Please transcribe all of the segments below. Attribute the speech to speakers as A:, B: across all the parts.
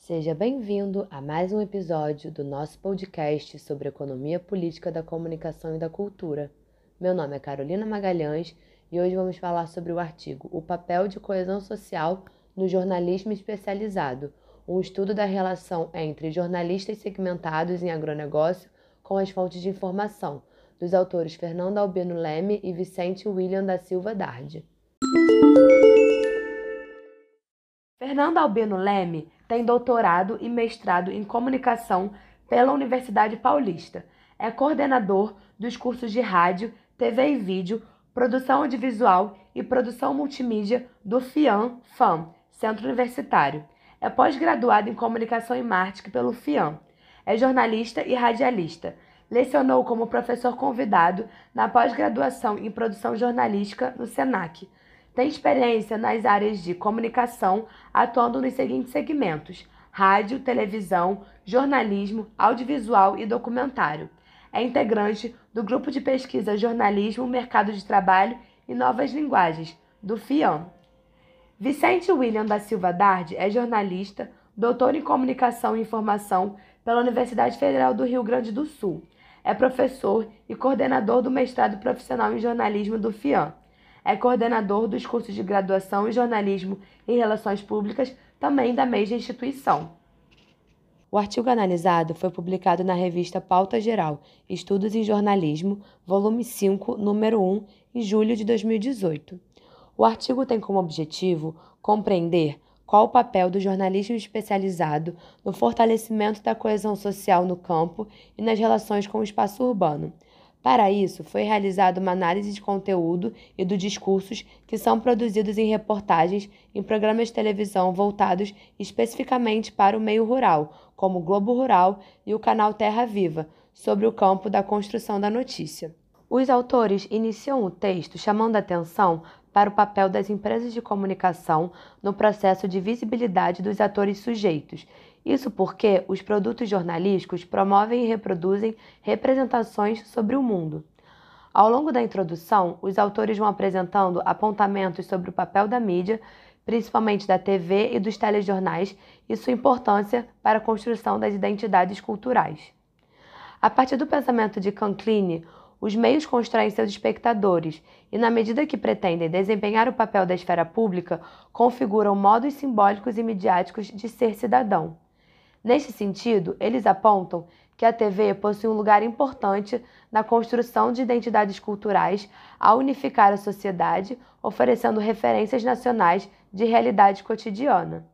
A: Seja bem-vindo a mais um episódio do nosso podcast sobre economia política da comunicação e da cultura. Meu nome é Carolina Magalhães e hoje vamos falar sobre o artigo O papel de coesão social no jornalismo especializado, um estudo da relação entre jornalistas segmentados em agronegócio com as fontes de informação, dos autores Fernando Albino Leme e Vicente William da Silva Dardi. Fernando Albino Leme tem doutorado e mestrado em comunicação pela Universidade Paulista. É coordenador dos cursos de rádio, TV e vídeo, produção audiovisual e produção multimídia do FIAM, Centro Universitário. É pós-graduado em comunicação e marketing pelo FIAM. É jornalista e radialista. Lecionou como professor convidado na pós-graduação em produção jornalística no SENAC. Tem experiência nas áreas de comunicação, atuando nos seguintes segmentos: rádio, televisão, jornalismo, audiovisual e documentário. É integrante do Grupo de Pesquisa Jornalismo, Mercado de Trabalho e Novas Linguagens, do FIAM. Vicente William da Silva Dardi é jornalista, doutor em Comunicação e Informação pela Universidade Federal do Rio Grande do Sul. É professor e coordenador do mestrado profissional em jornalismo do FIAM. É coordenador dos cursos de graduação em jornalismo e relações públicas, também da mesma instituição. O artigo analisado foi publicado na revista Pauta Geral, Estudos em Jornalismo, volume 5, número 1, em julho de 2018. O artigo tem como objetivo compreender qual o papel do jornalismo especializado no fortalecimento da coesão social no campo e nas relações com o espaço urbano. Para isso, foi realizada uma análise de conteúdo e dos discursos que são produzidos em reportagens em programas de televisão voltados especificamente para o meio rural, como o Globo Rural e o canal Terra Viva, sobre o campo da construção da notícia. Os autores iniciam o texto chamando a atenção para o papel das empresas de comunicação no processo de visibilidade dos atores sujeitos. Isso porque os produtos jornalísticos promovem e reproduzem representações sobre o mundo. Ao longo da introdução, os autores vão apresentando apontamentos sobre o papel da mídia, principalmente da TV e dos telejornais, e sua importância para a construção das identidades culturais. A partir do pensamento de Canclini, os meios constroem seus espectadores e, na medida que pretendem desempenhar o papel da esfera pública, configuram modos simbólicos e midiáticos de ser cidadão. Neste sentido, eles apontam que a TV possui um lugar importante na construção de identidades culturais ao unificar a sociedade, oferecendo referências nacionais de realidade cotidiana.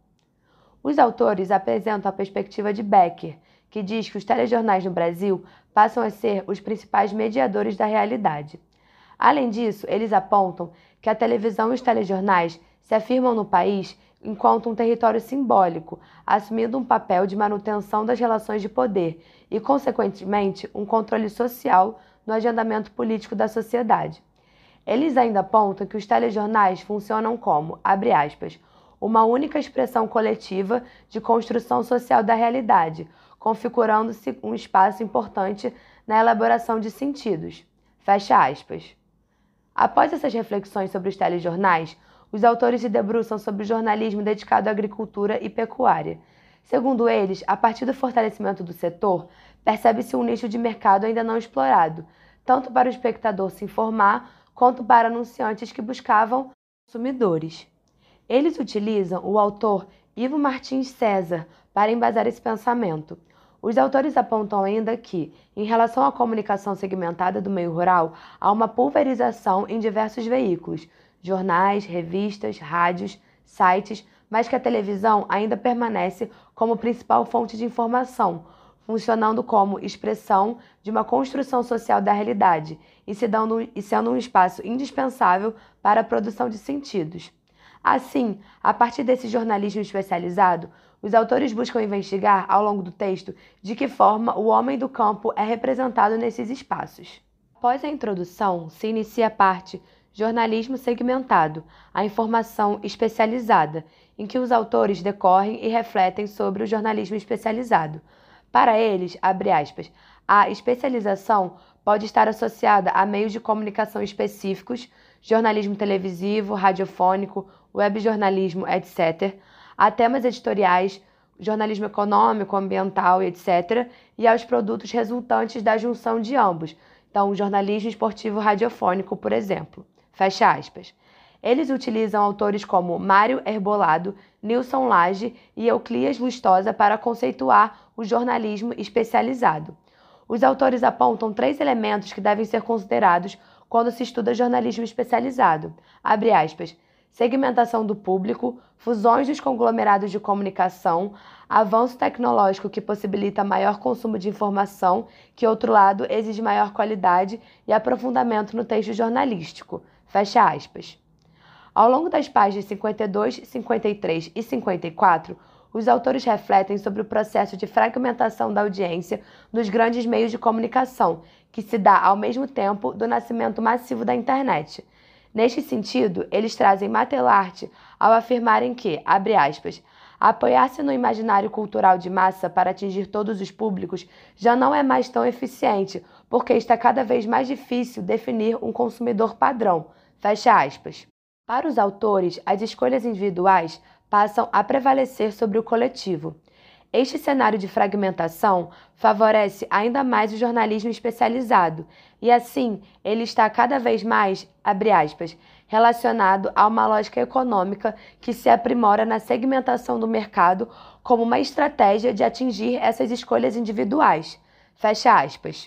A: Os autores apresentam a perspectiva de Becker, que diz que os telejornais no Brasil passam a ser os principais mediadores da realidade. Além disso, eles apontam que a televisão e os telejornais se afirmam no país enquanto um território simbólico, assumindo um papel de manutenção das relações de poder e, consequentemente, um controle social no agendamento político da sociedade. Eles ainda apontam que os telejornais funcionam como, abre aspas, uma única expressão coletiva de construção social da realidade, configurando-se um espaço importante na elaboração de sentidos. Fecha aspas. Após essas reflexões sobre os telejornais, os autores se debruçam sobre o jornalismo dedicado à agricultura e pecuária. Segundo eles, a partir do fortalecimento do setor, percebe-se um nicho de mercado ainda não explorado, tanto para o espectador se informar, quanto para anunciantes que buscavam consumidores. Eles utilizam o autor Ivo Martins César para embasar esse pensamento. Os autores apontam ainda que, em relação à comunicação segmentada do meio rural, há uma pulverização em diversos veículos, jornais, revistas, rádios, sites, mas que a televisão ainda permanece como principal fonte de informação, funcionando como expressão de uma construção social da realidade e sendo um espaço indispensável para a produção de sentidos. Assim, a partir desse jornalismo especializado, os autores buscam investigar, ao longo do texto, de que forma o homem do campo é representado nesses espaços. Após a introdução, se inicia a parte Jornalismo Segmentado, a informação especializada, em que os autores decorrem e refletem sobre o jornalismo especializado. Para eles, abre aspas, a especialização pode estar associada a meios de comunicação específicos, jornalismo televisivo, radiofônico, webjornalismo, etc., a temas editoriais, jornalismo econômico, ambiental, etc., e aos produtos resultantes da junção de ambos. Então, o jornalismo esportivo radiofônico, por exemplo. Fecha aspas. Eles utilizam autores como Mário Herbolado, Nilson Lage e Euclias Lustosa para conceituar o jornalismo especializado. Os autores apontam 3 elementos que devem ser considerados quando se estuda jornalismo especializado. Abre aspas. Segmentação do público, fusões dos conglomerados de comunicação, avanço tecnológico que possibilita maior consumo de informação, que, outro lado, exige maior qualidade e aprofundamento no texto jornalístico. Fecha aspas. Ao longo das páginas 52, 53 e 54, os autores refletem sobre o processo de fragmentação da audiência nos grandes meios de comunicação, que se dá ao mesmo tempo do nascimento massivo da internet. Neste sentido, eles trazem Matelarte ao afirmarem que, abre aspas, apoiar-se no imaginário cultural de massa para atingir todos os públicos já não é mais tão eficiente, porque está cada vez mais difícil definir um consumidor padrão. Fecha aspas. Para os autores, as escolhas individuais passam a prevalecer sobre o coletivo. Este cenário de fragmentação favorece ainda mais o jornalismo especializado e, assim, ele está cada vez mais, abre aspas, relacionado a uma lógica econômica que se aprimora na segmentação do mercado como uma estratégia de atingir essas escolhas individuais. Fecha aspas.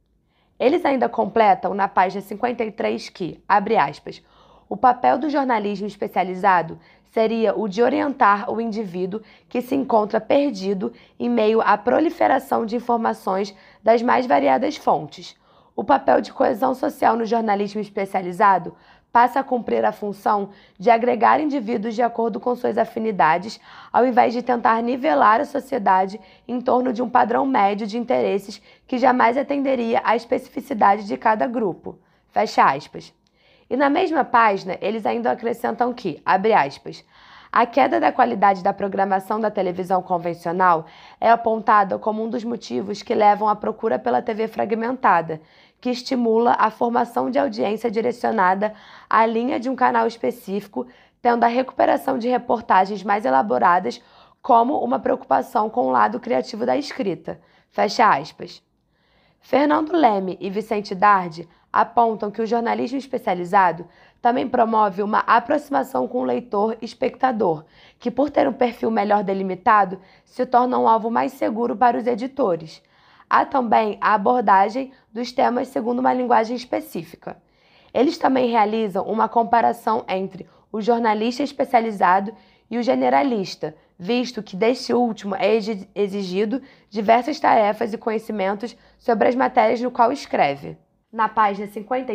A: Eles ainda completam na página 53 que, abre aspas, o papel do jornalismo especializado seria o de orientar o indivíduo que se encontra perdido em meio à proliferação de informações das mais variadas fontes. O papel de coesão social no jornalismo especializado passa a cumprir a função de agregar indivíduos de acordo com suas afinidades, ao invés de tentar nivelar a sociedade em torno de um padrão médio de interesses que jamais atenderia à especificidade de cada grupo. Fecha aspas. E na mesma página, eles ainda acrescentam que, abre aspas, a queda da qualidade da programação da televisão convencional é apontada como um dos motivos que levam à procura pela TV fragmentada, que estimula a formação de audiência direcionada à linha de um canal específico, tendo a recuperação de reportagens mais elaboradas como uma preocupação com o lado criativo da escrita. Fecha aspas. Fernando Leme e Vicente Dardi apontam que o jornalismo especializado também promove uma aproximação com o leitor e espectador, que, por ter um perfil melhor delimitado, se torna um alvo mais seguro para os editores. Há também a abordagem dos temas segundo uma linguagem específica. Eles também realizam uma comparação entre o jornalista especializado e o generalista, visto que deste último é exigido diversas tarefas e conhecimentos sobre as matérias no qual escreve. Na página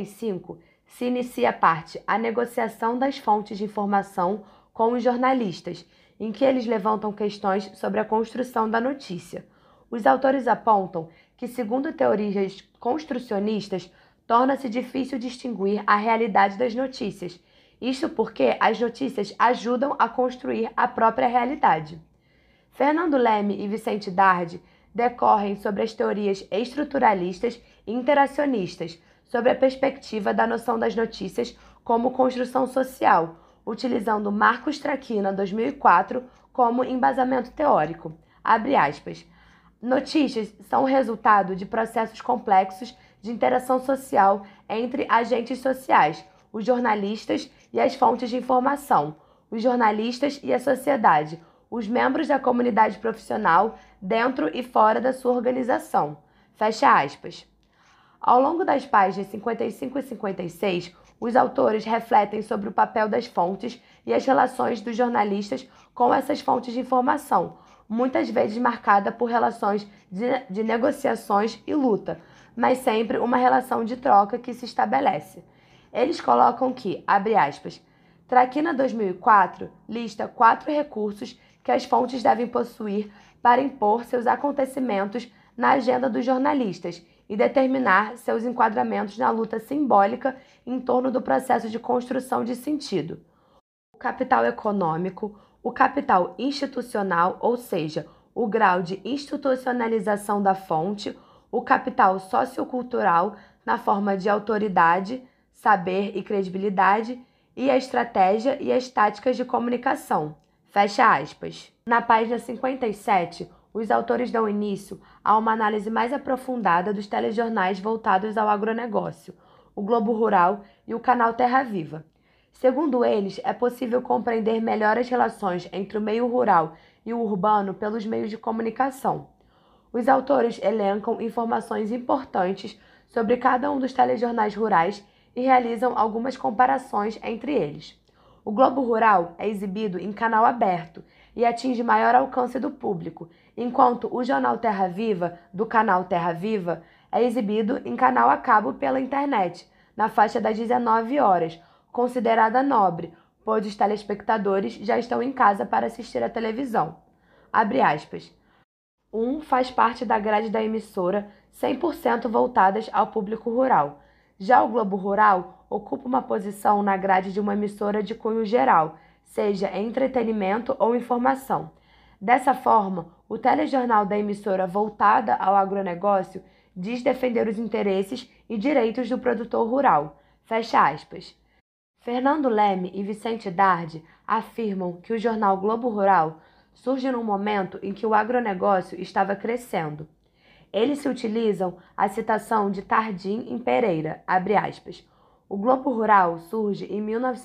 A: 55, se inicia a parte A negociação das fontes de informação com os jornalistas, em que eles levantam questões sobre a construção da notícia. Os autores apontam que, segundo teorias construcionistas, torna-se difícil distinguir a realidade das notícias. Isto porque as notícias ajudam a construir a própria realidade. Fernando Leme e Vicente Dardi decorrem sobre as teorias estruturalistas e interacionistas, sobre a perspectiva da noção das notícias como construção social, utilizando Marcos Traquina, 2004, como embasamento teórico. Abre aspas. Notícias são o resultado de processos complexos de interação social entre agentes sociais, os jornalistas e as fontes de informação, os jornalistas e a sociedade, os membros da comunidade profissional dentro e fora da sua organização. Fecha aspas. Ao longo das páginas 55 e 56, os autores refletem sobre o papel das fontes e as relações dos jornalistas com essas fontes de informação, muitas vezes marcada por relações de negociações e luta, mas sempre uma relação de troca que se estabelece. Eles colocam que, abre aspas, Traquina 2004 lista 4 recursos que as fontes devem possuir para impor seus acontecimentos na agenda dos jornalistas e determinar seus enquadramentos na luta simbólica em torno do processo de construção de sentido. O capital econômico, o capital institucional, ou seja, o grau de institucionalização da fonte, o capital sociocultural na forma de autoridade, saber e credibilidade, e a estratégia e as táticas de comunicação. Fecha aspas. Na página 57, os autores dão início a uma análise mais aprofundada dos telejornais voltados ao agronegócio, o Globo Rural e o canal Terra Viva. Segundo eles, é possível compreender melhor as relações entre o meio rural e o urbano pelos meios de comunicação. Os autores elencam informações importantes sobre cada um dos telejornais rurais e realizam algumas comparações entre eles. O Globo Rural é exibido em canal aberto e atinge maior alcance do público, enquanto o Jornal Terra Viva, do canal Terra Viva, é exibido em canal a cabo pela internet, na faixa das 19 horas, considerada nobre, pois os telespectadores já estão em casa para assistir à televisão. Abre aspas. Faz parte da grade da emissora 100% voltadas ao público rural. Já o Globo Rural ocupa uma posição na grade de uma emissora de cunho geral, seja entretenimento ou informação. Dessa forma, o telejornal da emissora voltada ao agronegócio diz defender os interesses e direitos do produtor rural. Fecha aspas. Fernando Leme e Vicente Dardi afirmam que o jornal Globo Rural surge num momento em que o agronegócio estava crescendo. Eles se utilizam a citação de Tardim em Pereira, abre aspas. O Globo Rural surge em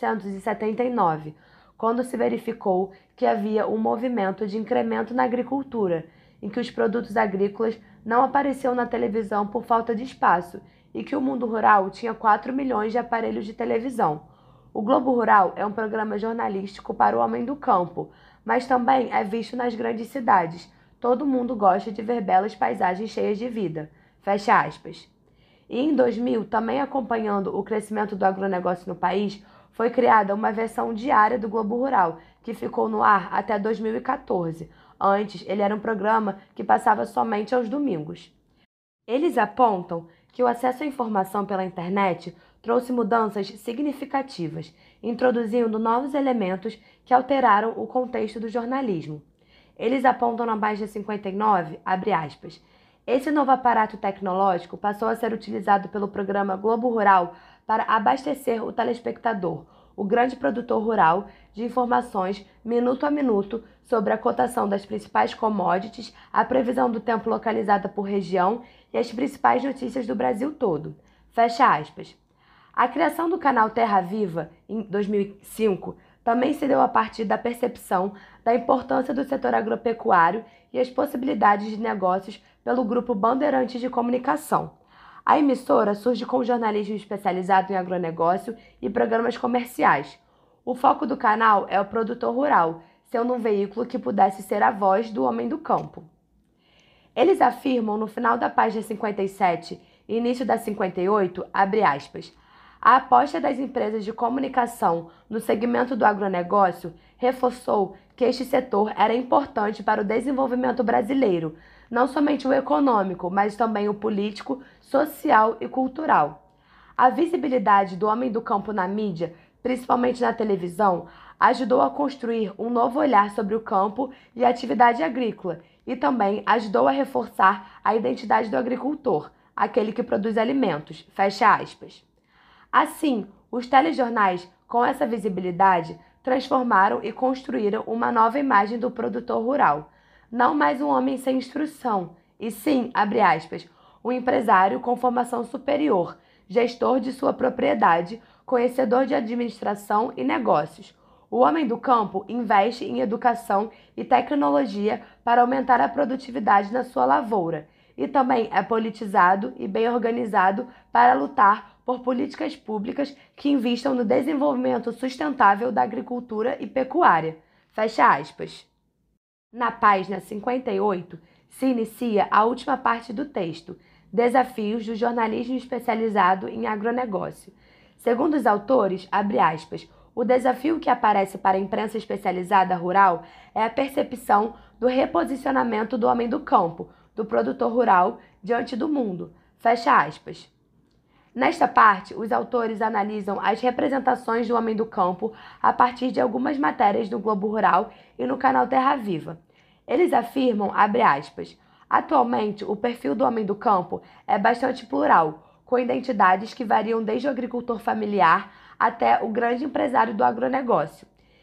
A: 1979, quando se verificou que havia um movimento de incremento na agricultura, em que os produtos agrícolas não apareciam na televisão por falta de espaço e que o mundo rural tinha 4 milhões de aparelhos de televisão. O Globo Rural é um programa jornalístico para o homem do campo, mas também é visto nas grandes cidades. Todo mundo gosta de ver belas paisagens cheias de vida. Fecha aspas. E em 2000, também acompanhando o crescimento do agronegócio no país, foi criada uma versão diária do Globo Rural, que ficou no ar até 2014. Antes, ele era um programa que passava somente aos domingos. Eles apontam que o acesso à informação pela internet trouxe mudanças significativas, introduzindo novos elementos que alteraram o contexto do jornalismo. Eles apontam na página 59, abre aspas, esse novo aparato tecnológico passou a ser utilizado pelo programa Globo Rural para abastecer o telespectador, o grande produtor rural, de informações minuto a minuto sobre a cotação das principais commodities, a previsão do tempo localizada por região e as principais notícias do Brasil todo. Fecha aspas. A criação do canal Terra Viva, em 2005, também se deu a partir da percepção da importância do setor agropecuário e as possibilidades de negócios pelo Grupo Bandeirantes de Comunicação. A emissora surge com jornalismo especializado em agronegócio e programas comerciais. O foco do canal é o produtor rural, sendo um veículo que pudesse ser a voz do homem do campo. Eles afirmam no final da página 57 e início da 58, abre aspas, a aposta das empresas de comunicação no segmento do agronegócio reforçou que este setor era importante para o desenvolvimento brasileiro, não somente o econômico, mas também o político, social e cultural. A visibilidade do homem do campo na mídia, principalmente na televisão, ajudou a construir um novo olhar sobre o campo e a atividade agrícola e também ajudou a reforçar a identidade do agricultor, aquele que produz alimentos, fecha aspas. Assim, os telejornais, com essa visibilidade, transformaram e construíram uma nova imagem do produtor rural. Não mais um homem sem instrução, e sim, abre aspas, um empresário com formação superior, gestor de sua propriedade, conhecedor de administração e negócios. O homem do campo investe em educação e tecnologia para aumentar a produtividade na sua lavoura. E também é politizado e bem organizado para lutar por políticas públicas que investam no desenvolvimento sustentável da agricultura e pecuária. Fecha aspas. Na página 58, se inicia a última parte do texto, Desafios do jornalismo especializado em agronegócio. Segundo os autores, abre aspas, o desafio que aparece para a imprensa especializada rural é a percepção do reposicionamento do homem do campo, do produtor rural, diante do mundo. Fecha aspas. Nesta parte, os autores analisam as representações do homem do campo a partir de algumas matérias do Globo Rural e no canal Terra Viva. Eles afirmam, abre aspas, atualmente o perfil do homem do campo é bastante plural, com identidades que variam desde o agricultor familiar até o grande empresário do agronegócio.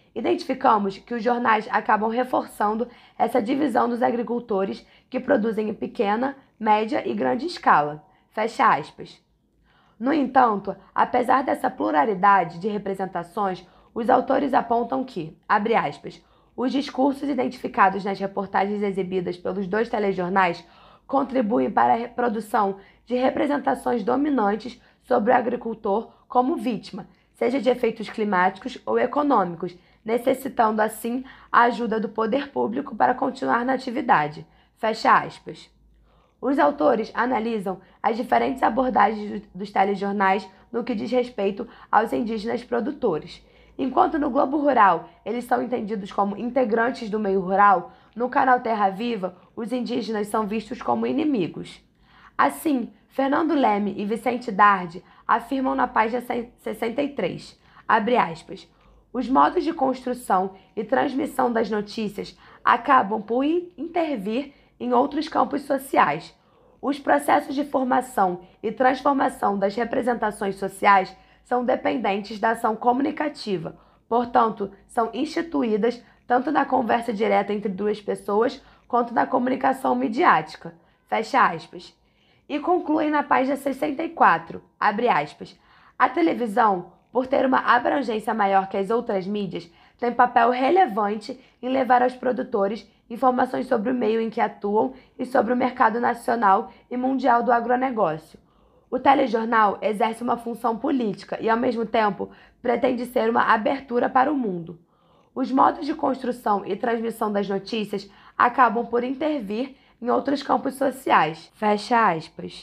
A: Identificamos que os jornais acabam reforçando essa divisão dos agricultores que produzem em pequena, média e grande escala. Fecha aspas. No entanto, apesar dessa pluralidade de representações, os autores apontam que, abre aspas, os discursos identificados nas reportagens exibidas pelos dois telejornais contribuem para a reprodução de representações dominantes sobre o agricultor como vítima, seja de efeitos climáticos ou econômicos, necessitando assim a ajuda do poder público para continuar na atividade. Fecha aspas. Os autores analisam as diferentes abordagens dos telejornais no que diz respeito aos indígenas produtores. Enquanto no Globo Rural eles são entendidos como integrantes do meio rural, no canal Terra Viva os indígenas são vistos como inimigos. Assim, Fernando Leme e Vicente Dardi afirmam na página 63, abre aspas, os modos de construção e transmissão das notícias acabam por intervir em outros campos sociais. Os processos de formação e transformação das representações sociais são dependentes da ação comunicativa, portanto, são instituídas tanto na conversa direta entre duas pessoas quanto na comunicação midiática. Fecha aspas. E concluem na página 64, abre aspas, a televisão, por ter uma abrangência maior que as outras mídias, tem papel relevante em levar aos produtores informações sobre o meio em que atuam e sobre o mercado nacional e mundial do agronegócio. O telejornal exerce uma função política e, ao mesmo tempo, pretende ser uma abertura para o mundo. Os modos de construção e transmissão das notícias acabam por intervir em outros campos sociais. Fecha aspas.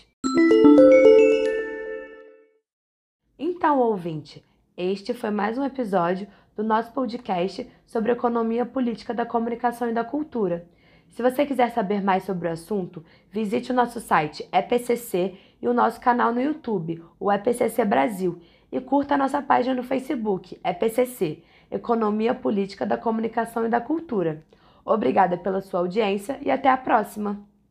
A: Então, ouvinte, este foi mais um episódio do nosso podcast sobre economia política da comunicação e da cultura. Se você quiser saber mais sobre o assunto, visite o nosso site EPCC e o nosso canal no YouTube, o EPCC Brasil, e curta a nossa página no Facebook, EPCC, Economia Política da Comunicação e da Cultura. Obrigada pela sua audiência e até a próxima!